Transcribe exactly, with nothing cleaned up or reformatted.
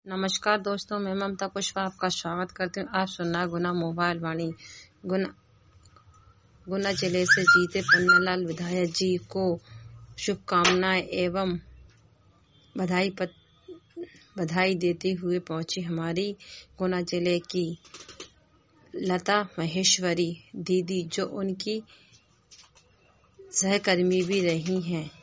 नमस्कार दोस्तों, मैं ममता पुष्पा आपका स्वागत करती हूँ। आप सुनना गुना मोबाइल वाणी। गुना गुना जिले से जीते पन्नालाल विधायक जी को शुभकामनाएं एवं बधाई पत, बधाई देते हुए पहुंची हमारी गुना जिले की लता महेश्वरी दीदी, जो उनकी सहकर्मी भी रही हैं।